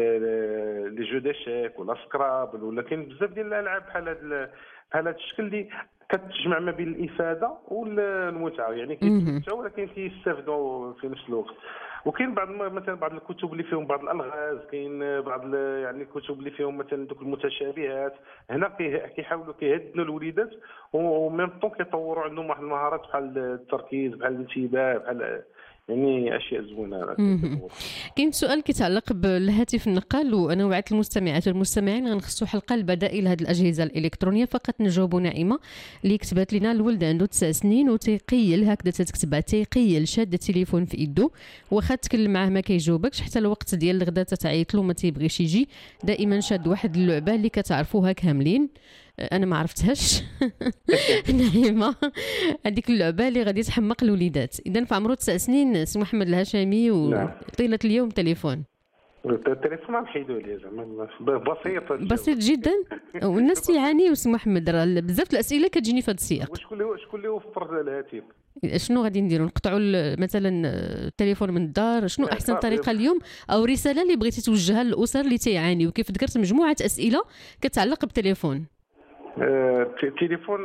لي جو ديشيك ولا سكرابل، ولا كاين بزاف ديال الالعاب بحال هذا الشكل اللي كتجمع ما بين الافاده والمتعه، يعني كيتمتعوا ولكن كيستافدوا في نفس الوقت. وكاين مثلا بعض الكتب اللي فيهم بعض الالغاز، كاين بعض يعني الكتب اللي فيهم مثلا دوك المتشابهات. هنا كيحاولوا كيهدنوا الوليدات وميم طون كيطوروا عندهم واحد المهارات بحال التركيز، بحال الانتباه، بحال يعني اشياء زوينه. كاين سؤال كيتعلق بالهاتف النقال، وانا وعدت المستمعات والمستمعين غنخصوا حلقه البدائل هذه الاجهزه الالكترونيه. فقط نجاوبوا نعيمه اللي كتبت لنا: الولد عنده 9 سنين وتيقيل، هكذا تتكتبها، تيقيل شاد التليفون في يده، واخا تكلم معاه ما كيجاوبكش، حتى الوقت ديال الغداء تتعيط له ما تيبغيش يجي. دائما شاد واحد اللعبه اللي كتعرفوها كاملين، انا ما عرفتهاش نعيمه، هذيك اللعبه اللي غادي تحمق الوليدات. اذا في عمره 9 سنين سي محمد الهاشمي وطيله اليوم تليفون التليفون نحيدوا ليه زعما بسيط جدا. والناس تيعانيوا سي محمد، راه بزاف الاسئله كتجيني في هذا السياق. شكون اللي وفر الهاتف؟ شنو غادي نديروا؟ نقطعوا مثلا التليفون من الدار؟ شنو احسن طريقه اليوم، او رساله اللي بغيتي توجهها للاسر اللي تيعانيوا؟ كيف ذكرت مجموعه اسئله كتعلق بالتليفون. التليفون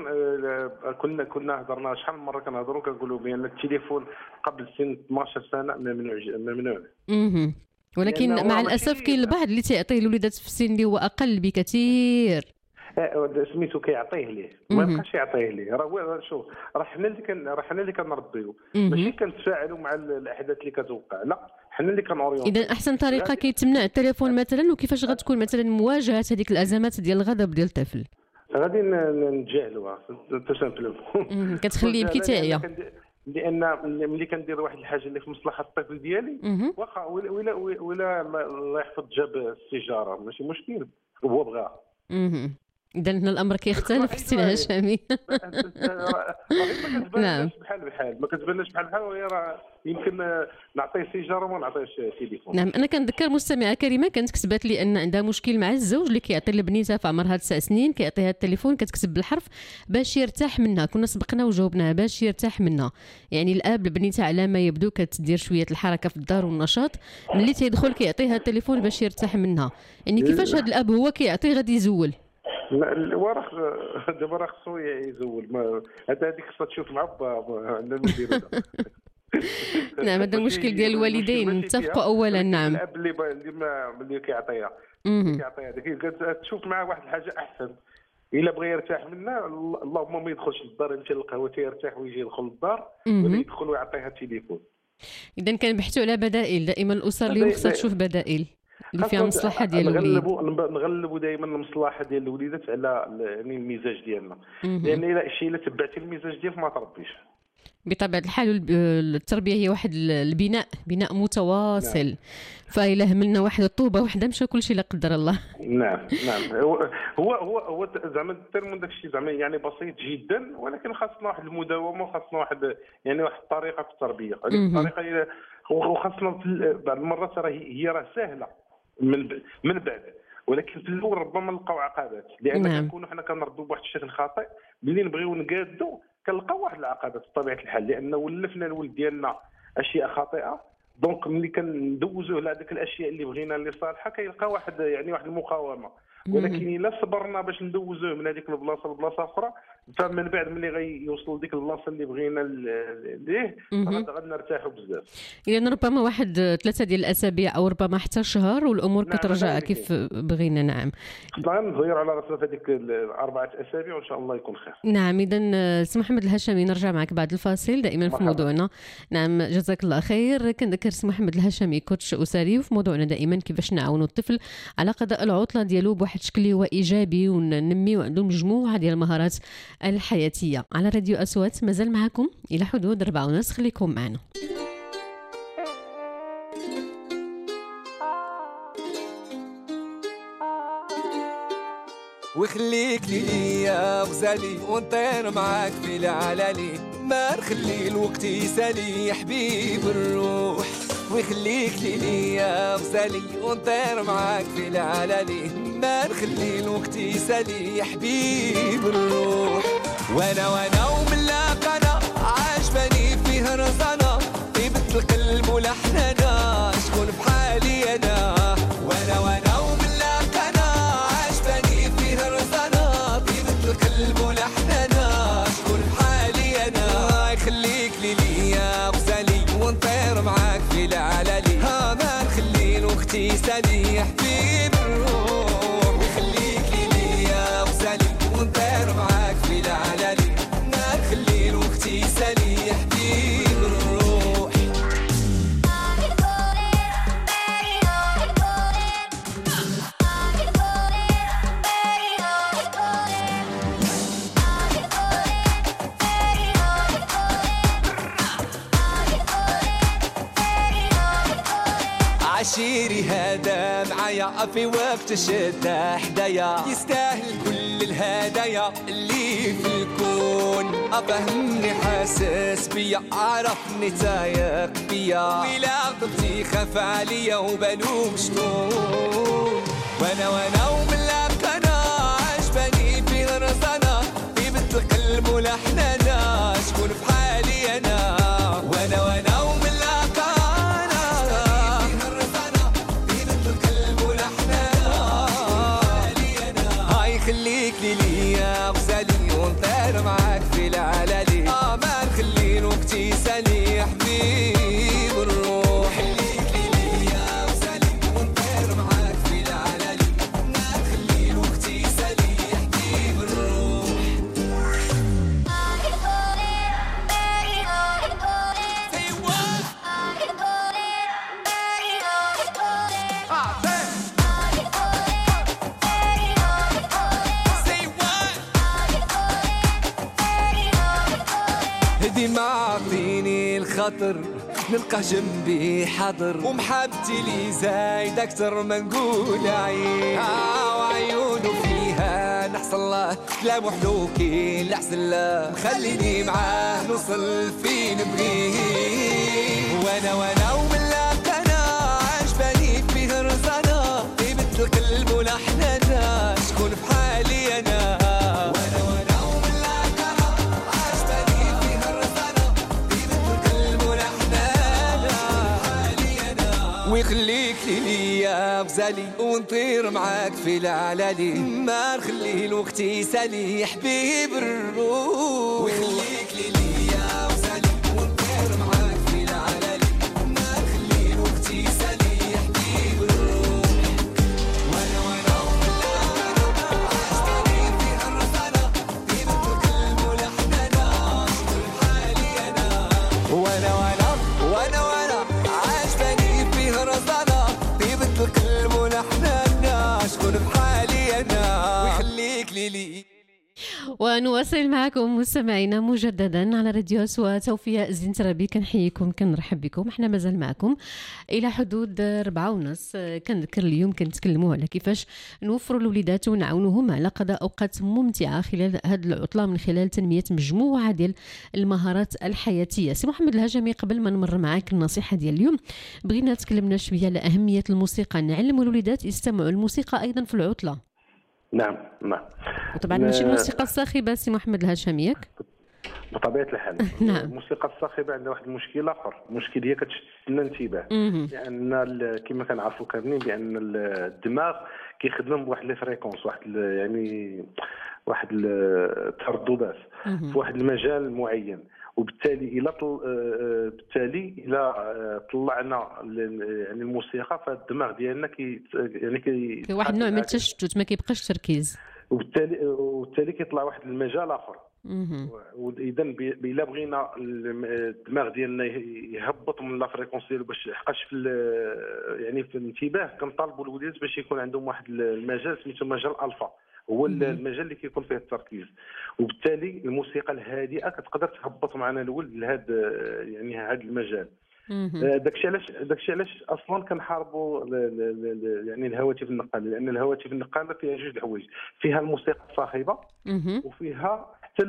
كنا هضرنا شحال من مره كنهضروا كنقولوا بان التليفون قبل سن 12 سنه ممنوع. ولكن مع الاسف كاين البعض اللي تيعطيه الوليدات في السن اللي هو اقل بكثير. سميتو كيعطيه ليه، ما يبقاش يعطيه ليه. راه شوف، راه حنا اللي كنربيو، ماشي كنتفاعلوا مع الاحداث اللي كتوقع، لا حنا اللي كنوريو. اذا احسن طريقه كيتمنع التليفون مثلا، وكيفاش غتكون مثلا مواجهه هذيك الازمات ديال الغضب ديال الطفل؟ غادي نتجاهلوها تو سامبلومون، كتخليه يبكي تعيا. لان ملي كندير واحد الحاجه اللي في مصلحه الطفل ديالي، واخا ولا الله يحفظ جاب السيجاره ماشي مشكل، هو بغاها. اذا هنا الامر كيختلف سي الهشامي. نعم ما كتبانش بحال وهي راه يمكن نعطيه سيجاره وما نعطيهش تليفون. نعم انا كنذكر مستمعه كريمه كانت كتبات لي ان عندها مشكل مع الزوج اللي كيعطي لبنيتها في عمرها 9 سنين كيعطيها التليفون كتكتب بالحرف باش يرتاح منها. كنا سبقنا وجاوبناها باش يرتاح منها، يعني الاب لبنيتها على ما يبدو كتدير شويه الحركه في الدار والنشاط، ملي تيدخل كيعطيها التليفون باش يرتاح منها. يعني كيفاش هذا الاب هو كيعطي غادي يزول؟ دابا راه خصو يزول هذيك خصها تشوف مع با عندنا نديرو. نعم هذا المشكل ديال الوالدين نتفقوا اولا. نعم الاب اللي كيعطيها ديك تشوف معاه واحد الحاجه احسن. الا بغى يرتاح منها اللهم ما يدخلش للدار يمشي للقهوه تيرتاح ويجي يدخل للدار ولا يدخل ويعطيها التليفون. اذا كنبحثوا على بدائل. دائما الاسر اليوم خصها تشوف بدائل اللي فيها مصلحه ديال الوليد. نغلبوا دائما المصلحه ديال الوليدات على يعني المزاج ديالنا، لان الا شي الا تبعتي المزاج ديالك ما تربيش. بطبيعه الحال التربيه هي واحد بناء متواصل. فإلا هملنا واحد الطوبه وحده مشى كل شيء لا قدر الله. نعم هو زعما الترمون داك الشيء زعما يعني بسيط جدا، ولكن خاصنا واحد المداومه وخاصنا واحد يعني واحد الطريقه في التربيه. هذه الطريقه وخاصنا بعض المرات هي سهله من بعد، ولكن في الاول ربما نلقاو عقبات لان كنكونوا حنا كنردوا بواحد الشكل خاطئ. ملي نبغيو نقادوا كنلقاو واحد العقبات بطبيعه الحال، لان ولفنا الولد ديالنا اشياء خاطئه. دونك ملي كندوزوه لهذيك الاشياء اللي بغينا اللي صالحه كيلقى واحد المقاومه. ولكن الا صبرنا باش ندوزوه من هذيك البلاصه لبلاصه اخرى، فمن بعد ملي غيوصل لديك البلاصه اللي بغينا ليه غادي نرتاحوا بزاف. اذا ربما واحد 3 ديال الاسابيع او ربما حتى شهر والامور كترجع كيف بغينا. نعم خصنا نغيروا على راسنا في هذيك 4 أسابيع وان شاء الله يكون خير. نعم اذا سي محمد الهشامي نرجع معك بعد الفاصل دائما في موضوعنا. نعم جزاك الله خير. كنذكر سي محمد الهشامي كوتش اسري، وفي موضوعنا دائما كيفاش نعاونوا الطفل على قضاء العطله ديالو بواحد الشكل هو ايجابي وننميو عنده مجموعه ديال المهارات الحياتيه. على راديو أصوات مازال معكم الى حدود 4:30. خليكم معنا. وخليك لي يا غزالي ونطير معاك في العلالي، ما نخلي الوقت يسالي يا حبيب الروح. وخليك لي يا غزالي ونطير معاك في العلالي، ما نخلي الوقت يسالي يا حبيب الروح. وانا وملاقنا عجباني فيه رزانا، طيبة القلب ولحننا شكون بحالي انا. وانا وملاقنا عجباني فيه رزانا، طيبة القلب ولحننا شكون بحالي انا. يخليك لي يا غزالي ونطير معاك في العلالي، ما نخلي الوقت يسالي يا حبيب الروح. ويخليك لي يا غزالي ونطير معاك في العلالي، ما نخلي الوقت يسالي يا حبيب الروح. عشيري هذا معايا في وقت الشدة حدايا، يستاهل كل الهدايا اللي في الكون. أفهمني حاسس بيا عرفني تايق بيا، ولا قلتي خاف عليا وبنوم شطون. وانا وملاقنا عجباني في رزانا، طيبة القلب ولحننا شكون بحالي انا. وانا وملاقنا خليك لي يا غزالي ونطير معاك في العلالي، ما نخلي الوقت يسالي يا حبيب الروح. خليك لي يا غزالي ونطير معاك في العلالي، ما نخلي الوقت يسالي يا حبيب الروح. ديما عطيني الخاطر نلقى جنبي حاضر، ومحبتي لي زايد اكتر ما نقول عين. وعيونه فيها نحس الله كلامه حلو كاين لحسن لا خليني معاه نوصل فين نبغيه وانا وملاك انا عجباني فيه رزانة طيبة القلب ولحنانا شكون بحالي انا وانا وملاك انا عجباني فيه رزانة طيبة القلب ولحنانا بحالي انا ويخليك ليا غزالي ونطير معاك في العلالي ما نخلي الوقت يسالي يا حبيب الروح ويخليك ليا غزالي ونطير معاك في العلالي ما نخلي الوقت يسالي يا حبيب الروح وانا عجباني في الرزانة طيبة القلب ولحنانا شكون بحالي انا وانا عجباني فيه رزانة طيبة القلب ونحنانا شكون بحالي انا ويخليك لي ونواصل معكم مستمعينا مجددا على راديو أصوات. وفياء زين ترابي كنحييكم كنرحب بكم. احنا مازال معكم الى حدود 4:30. كنذكر اليوم كنتكلموا على كيفاش نوفروا الوليدات ونعاونوهم على قضاء اوقات ممتعه خلال هذه العطله من خلال تنميه مجموعه ديال المهارات الحياتيه. سي محمد الهجمي، قبل ما نمر معاك النصيحه ديال اليوم بغينا تكلمنا شويه على اهميه الموسيقى، نعلموا الوليدات يستمعوا الموسيقى ايضا في العطله. نعم. وطبعا ماشي الموسيقى الصاخبه سي محمد الهشامي ياك؟ بطبيعه الحال. نعم. الموسيقى الصاخبه عندها واحد المشكل اخر، المشكل هي كتشتت لنا الانتباه، لان كما كنعرفوا كاملين بان الدماغ كيخدم بواحد لي فريكونس، واحد الترددات في واحد المجال معين، وبالتالي الا طلعنا يعني الموسيقى فالدماغ ديالنا كي واحد النوع من التشتت، ما كيبقاش تركيز، وبالتالي كيطلع واحد المجال اخر. واذا الا بغينا الدماغ ديالنا يهبط من لا فريكونس ديالو باش يحقاش في في الانتباه، كنطالبوا الوليدات باش يكون عندهم واحد المجال سميتو مجال الفا، هو المجال اللي كيكون فيه التركيز، وبالتالي الموسيقى الهادئه كتقدر تهبط معنا الولد لهذا هذا المجال. داكشي علاش اصلا كنحاربوا الهواتف النقاله، لان الهواتف النقاله فيها جوج الحوايج، فيها الموسيقى الصاخبه وفيها حتى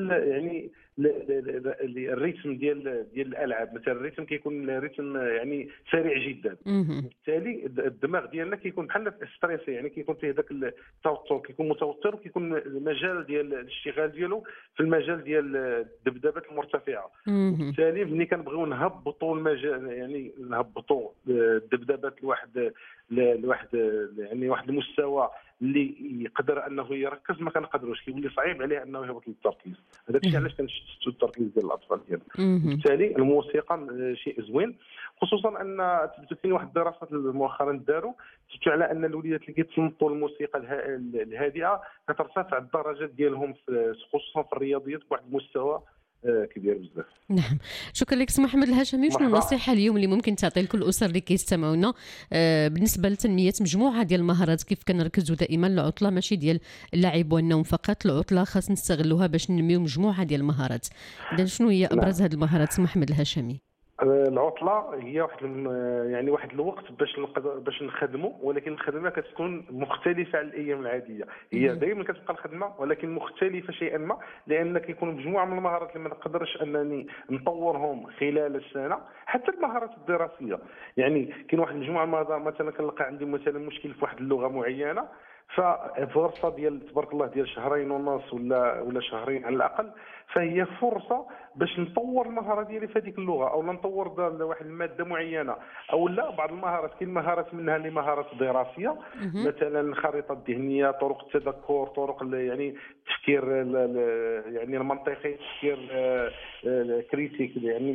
الريتم ديال الالعاب. مثلا الريتم كيكون ريتم سريع جدا، بالتالي الدماغ ديالنا كيكون بحال ستريسي، كيكون فيه ذاك التوتر، كيكون متوتر، وكيكون المجال ديال الاشتغال ديالو في المجال ديال الذبذبات المرتفعه. بالتالي ملي كنبغيو نهبطوا المجال، نهبطوا الذبذبات لواحد المستوى اللي يقدر انه يركز، ما كنقدروش، كيولي صعيب عليه انه يهبط للتركيز. هذا الشيء علاش كنشتتوا التركيز ديال الاطفال ديالنا. بالتالي الموسيقى شيء زوين، خصوصا ان كاين واحد الدراسات مؤخرا داروا تثبتوا على ان الوليدات اللي كيتصنتوا الموسيقى الهادئه كترتفع الدرجات ديالهم خصوصا في الرياضيات بواحد المستوى كبير بزاف. نعم، شكرا لك سي محمد الهشامي. شنو النصيحه اليوم اللي ممكن تعطي لكل الاسر اللي كيستمعونا بالنسبه لتنميه مجموعه ديال المهارات؟ كيف كنركزوا دائما العطله ماشي ديال اللعب والنوم فقط، العطله خاص نستغلوها باش ننميو مجموعه ديال المهارات. اذا شنو هي ابرز هذه المهارات سي محمد الهشامي؟ العطله هي واحد الوقت باش نخدموا، ولكن الخدمه كتكون مختلفه عن الايام العاديه. هي دائما كتبقى الخدمه ولكن مختلفه شيئا ما، لان كيكون مجموعه من المهارات اللي ما نقدرش انني نطورهم خلال السنه. حتى المهارات الدراسيه كاين واحد المجموعه من المهارات، مثلا كنلقى عندي مثلا مشكل في واحد اللغه معينه، ففرصه ديال تبارك الله ديال شهرين ونص ولا شهرين على الاقل، فهي فرصه باش نطور المهاره ديالي في هذيك اللغه، او نطور واحد الماده معينه، او لا بعض المهارات. كاين مهارات منها اللي مهارات دراسيه، مثلا الخريطه الذهنيه، طرق التذكر، طرق التفكير المنطقي، التفكير الكريتيك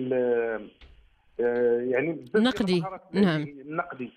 النقدي. نعم، النقدي.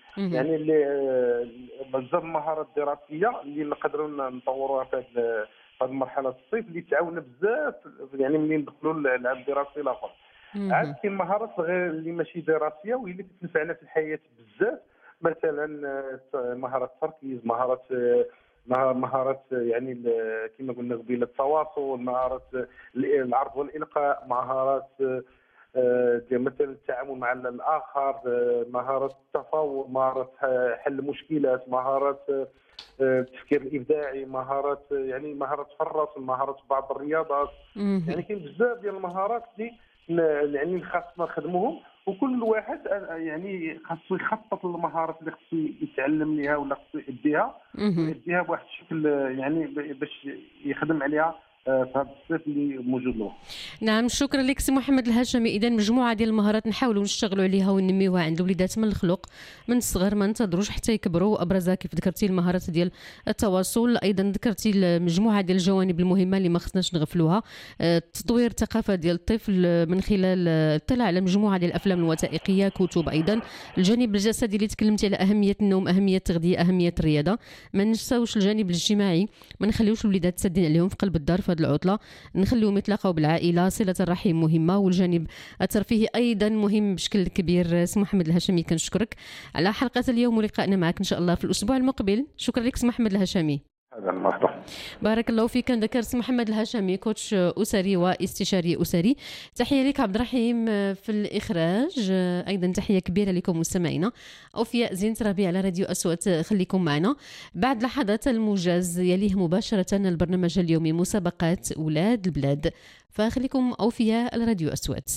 بزاف المهارات الدراسيه اللي نقدروا نطوروها في هذه المرحله الصيف، اللي تعاوننا بزاف ملي ندخلوا للعام الدراسي الاخر. عاد كاين مهارات غير اللي ماشي دراسيه واللي كتنفعنا في الحياه بزاف، مثلا مهارات التركيز، مهارات كما قلنا قبيله التواصل، مهارات العرض والالقاء، مهارات ديال مثلا التعامل مع الاخر، مهاره التفاوض، مهاره حل المشكلات، مهارات التفكير الابداعي، مهارات يعني مهارات في الرسم، مهارات في بعض الرياضات. يعني كاين بزاف ديال المهارات اللي يعني خاصنا نخدموهم، وكل واحد يعني خاصو يخطط للمهارات اللي خاصو يتعلم ليها ولا خاصو يديها ويديها بواحد الشكل يعني باش يخدم عليها في هذا الصيف اللي موجود له. نعم، شكرا لك سي محمد الهاشمي. اذا مجموعه ديال المهارات نحاولوا نشتغلوا عليها وننميوها عند الوليدات من الخلق من الصغر، ما ننتظروش حتى يكبروا. ابرزها كيف ذكرتي المهارات ديال التواصل، ايضا ذكرتي المجموعه ديال الجوانب المهمه اللي ما خصناش نغفلوها، تطوير الثقافه ديال الطفل من خلال الاطلاع على مجموعه ديال الافلام الوثائقيه، كتب، ايضا الجانب الجسدي اللي تكلمتي على اهميه النوم، اهميه التغذيه، اهميه الرياضه. ما ننساوش الجانب الاجتماعي، ما نخليوش الوليدات تسدين عليهم في قلب الدار في هذه العطله، نخليهم يتلاقاو بالعائله، صله الرحم مهمه، والجانب الترفيهي ايضا مهم بشكل كبير. سي محمد الهاشمي كنشكرك على حلقه اليوم ولقائنا معك ان شاء الله في الاسبوع المقبل. شكرا لك سي محمد الهاشمي. مرحبا. بارك الله فيك. ذكر سي محمد الهاشمي كوتش اسري واستشاري اسري. تحيه لك عبد الرحيم في الاخراج، ايضا تحيه كبيره لكم مستمعينا. اوفياء زينت ربيع على راديو اصوات، خليكم معنا. بعد لحظات الموجز يليه مباشره البرنامج اليومي مسابقات اولاد البلاد، فخليكم اوفياء على راديو اصوات.